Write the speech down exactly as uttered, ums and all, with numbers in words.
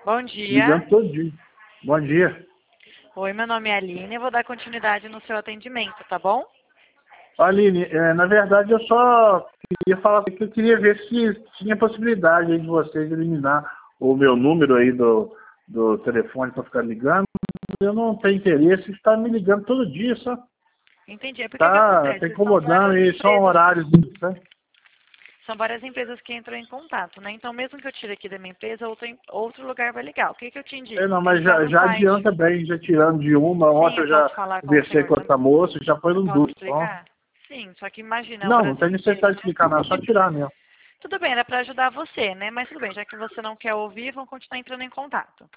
Bom dia. Ligando todo dia. Bom dia. Oi, meu nome é Aline, eu vou dar continuidade no seu atendimento, tá bom? Aline, é, na verdade eu só queria falar que eu queria ver se tinha possibilidade aí de vocês eliminar o meu número aí do, do telefone para ficar ligando. Eu não tenho interesse em estar me ligando todo dia, só Entendi. É porque que tá, tá acontece? São incomodando várias e são empresas, horários, né? são várias empresas que entram em contato, né? Então, mesmo que eu tire aqui da minha empresa, outro, outro lugar vai ligar. O que que eu te É, indico? não, mas Entrar já, no já site. adianta bem, já tirando de uma. Sim, Ontem eu eu já posso falar com o conversei senhor com outra também. moça, já foi Eu no posso duro. Ó. explicar? Sim, só que imagina, é o Não, não Brasil tem inteiro, necessidade de né? explicar, não, é só tirar mesmo. Tudo bem, era para ajudar você, né? Mas tudo bem, já que você não quer ouvir, vamos continuar entrando em contato.